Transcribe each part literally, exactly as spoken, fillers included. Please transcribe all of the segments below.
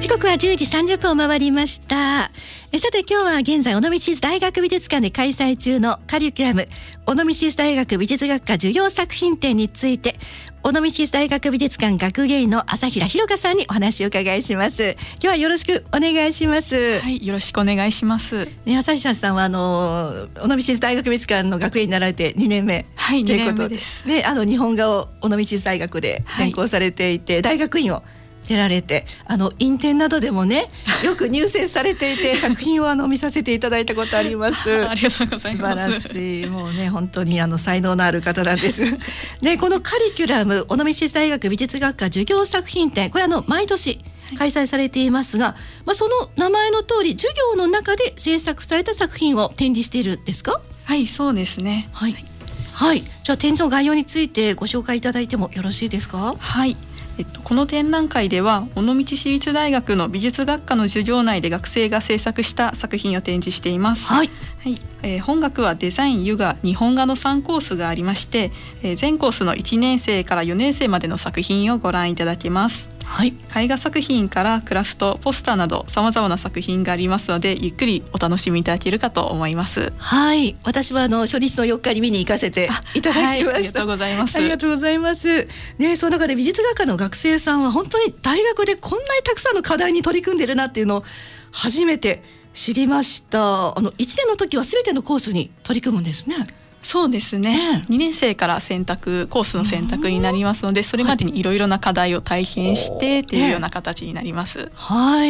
時刻はじゅうじさんじゅっぷんを回りました。えさて今日は現在尾道市立大学美術館で開催中のカリキュラム尾道市立大学美術学科授業作品展について、尾道市立大学美術館学芸員の朝平弘香さんにお話を伺いします。今日はよろしくお願いします。 はい、よろしくお願いします。 ね、朝平さんはあの尾道市立大学美術館の学芸員になられてにねんめ、 はい、 ということで、 にねんめです。 ね、あの日本画を尾道市立大学で専攻されていて、はい、大学院を出られて、あの院展などでもねよく入選されていて作品をあの見させていただいたことありますありがとうございます。 素晴らしい、もうね本当にあの才能のある方なんですね。このカリキュラム尾道市立大学美術学科授業作品展、これあの毎年開催されていますが、はい、まあ、その名前の通り授業の中で制作された作品を展示しているんですか？ はい、そうですね。 はい、はい、じゃあ展示の概要についてご紹介いただいてもよろしいですか？ はい、えっと、この展覧会では尾道市立大学の美術学科の授業内で学生が制作した作品を展示しています。 はい、 はい、えー、本学はデザイン、油画、日本画のさんコースがありまして、えー、全コースのいちねん生からよねん生までの作品をご覧いただけます。はい、絵画作品からクラフト、ポスターなどさまざまな作品がありますので、ゆっくりお楽しみいただけるかと思います。 はい、私はあの初日のよっかに見に行かせていただきました。はい、ありがとうございます。 ありがとうございます、ね、その中で美術学科の学生さんは本当に大学でこんなにたくさんの課題に取り組んでるなっていうのを初めて知りました。あのいちねんの時は全てのコースに取り組むんですね。 そうですね、にねん生から選択コースの選択になりますので、それまでにいろいろな課題を体験してっていうような形になります。 はい、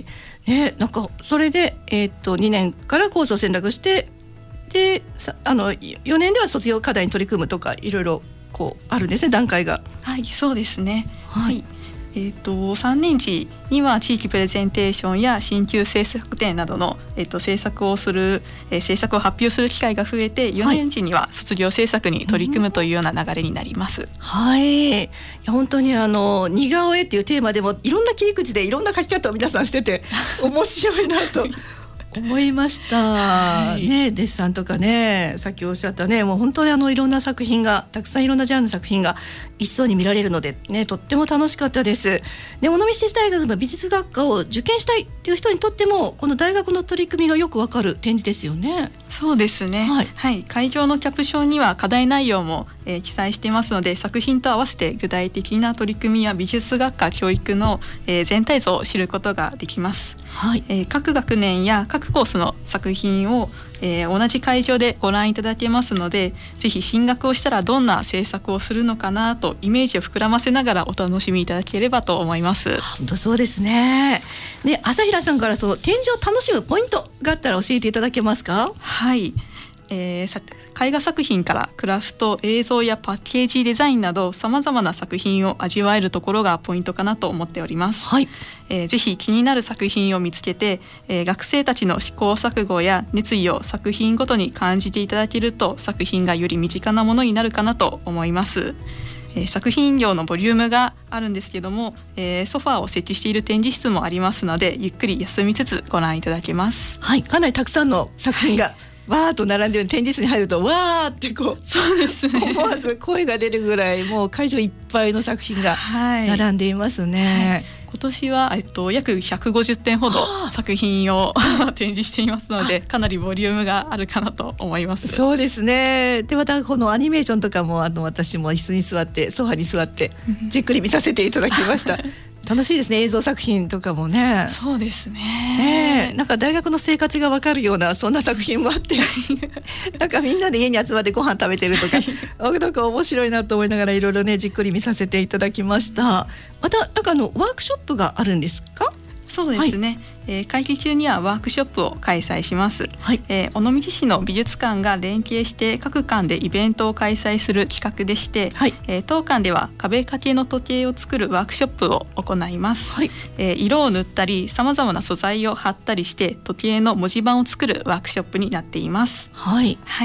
ね、なんかそれで、えー、っとにねんからコースを選択して、であのよねんでは卒業課題に取り組むとかいろいろこうあるんですね、段階が。 はい、そうですね。 はい、 えー、とさんねん次には地域プレゼンテーションや新旧制作展などの、えー、と制作をする、えー、制作を発表する機会が増えて、よねん次には卒業制作に取り組むというような流れになります。 はい、いや本当にあの似顔絵っていうテーマでもいろんな切り口でいろんな描き方を皆さんしてて面白いなと思いました、はい、ね、デッサンとかね、さっきおっしゃったね、もう本当にあのいろんな作品がたくさんいろんなジャンルの作品が一層に見られるので、ね、とっても楽しかったです。で尾道市立大学の美術学科を受験したいっていう人にとってもこの大学の取り組みがよくわかる展示ですよね。 そうですね、はいはい、会場のキャプションには課題内容も、えー、記載していますので、作品と合わせて具体的な取り組みや美術学科教育の、えー、全体像を知ることができます。はい、えー、各学年や各コースの作品を、えー、同じ会場でご覧いただけますので、ぜひ進学をしたらどんな制作をするのかなとイメージを膨らませながらお楽しみいただければと思います。 本当そうですね。で朝平さんからその展示を楽しむポイントがあったら教えていただけますか？ はい、えー、さ絵画作品からクラフト、映像やパッケージデザインなどさまざまな作品を味わえるところがポイントかなと思っております。はい、えー、ぜひ気になる作品を見つけて、えー、学生たちの試行錯誤や熱意を作品ごとに感じていただけると、作品がより身近なものになるかなと思います。えー、作品量のボリュームがあるんですけども、えー、ソファーを設置している展示室もありますので、ゆっくり休みつつご覧いただけます。 はい、かなりたくさんの作品が、はい、わーっと並んでる展示室に入るとわーってこう、 そうですね、 思わず声が出るぐらいもう会場いっぱいの作品が並んでいますね。はい、 今年は、えっと、約ひゃくごじゅってんほど作品を展示していますので、かなりボリュームがあるかなと思います。 そうですね。でまたこのアニメーションとかもあの私も椅子に座ってソファに座ってじっくり見させていただきました楽しいですね、映像作品とかもね。 そうですね、 ね、なんか大学の生活が分かるようなそんな作品もあってなんかみんなで家に集まってご飯食べてるとかなんか面白いなと思いながらいろいろねじっくり見させていただきました。またなんかあのワークショップがあるんですか？ そうですね、はい、えー、会期中にはワークショップを開催します。はい、えー、尾道市の美術館が連携して各館でイベントを開催する企画でして、はい、えー、当館では壁掛けの時計を作るワークショップを行います。はい、えー、色を塗ったりさまざまな素材を貼ったりして時計の文字盤を作るワークショップになっています。はい、はい、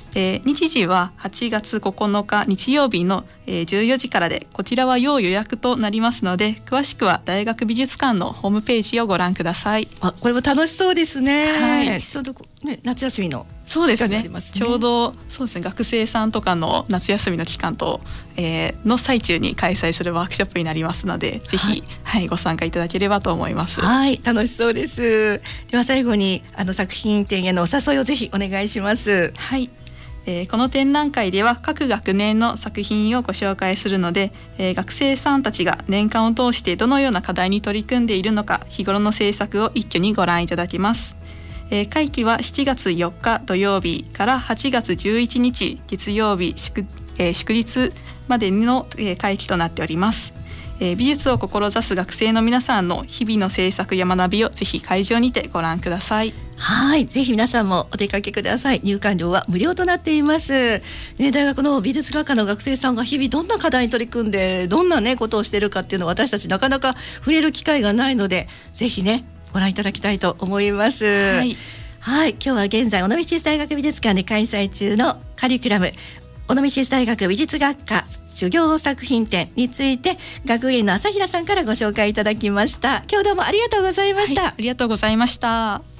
えー、日時ははちがつここのか日曜日の、えー、じゅうよじからで、こちらは要予約となりますので、詳しくは大学美術館のホームページをご覧ください。 あ、これも楽しそうですね。 はい、 ちょうど、ね、夏休みのそうですね、ちょうどそうですね、学生さんとかの夏休みの期間と、えー、の最中に開催するワークショップになりますので、ぜひ、はいはい、ご参加いただければと思います。 はい、楽しそうです。では最後にあの作品展へのお誘いをぜひお願いします。 はい、えー、この展覧会では各学年の作品をご紹介するので、えー、学生さんたちが年間を通してどのような課題に取り組んでいるのか、日頃の制作を一挙にご覧いただけます。えー、会期はしちがつよっか土曜日からはちがつじゅういちにち月曜日 祝,、えー、祝日までの、えー、会期となっております。えー、美術を志す学生の皆さんの日々の制作や学びをぜひ会場にてご覧ください。 はい、ぜひ皆さんもお出かけください。入館料は無料となっています、ね、大学の美術学科の学生さんが日々どんな課題に取り組んでどんな、ね、ことをしているかっていうのを私たちなかなか触れる機会がないので、ぜひねご覧いただきたいと思います。はい、はい、今日は現在尾道市立大学美術館で開催中のカリキュラム尾道市立大学美術学科授業作品展について学芸員の朝平さんからご紹介いただきました。今日どうもありがとうございました。 はい、ありがとうございました。